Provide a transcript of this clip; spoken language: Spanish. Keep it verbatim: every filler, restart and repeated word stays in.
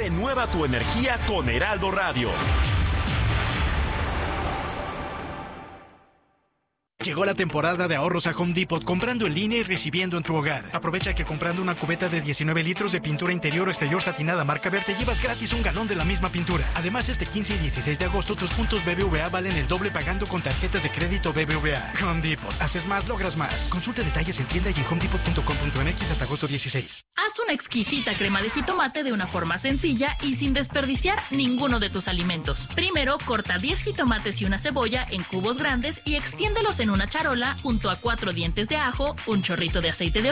Renueva tu energía con Heraldo Radio. Llegó la temporada de ahorros a Home Depot, comprando en línea y recibiendo en tu hogar. Aprovecha que comprando una cubeta de diecinueve litros de pintura interior o exterior satinada marca Verde, llevas gratis un galón de la misma pintura. Además, este quince y dieciséis de agosto, tus puntos B B V A valen el doble pagando con tarjetas de crédito B B V A. Home Depot. Haces más, logras más. Consulta detalles en tienda y en home depot punto com punto m x hasta agosto dieciséis. Haz una exquisita crema de jitomate de una forma sencilla y sin desperdiciar ninguno de tus alimentos. Primero, corta diez jitomates y una cebolla en cubos grandes y extiéndelos en una charola junto a cuatro dientes de ajo, un chorrito de aceite de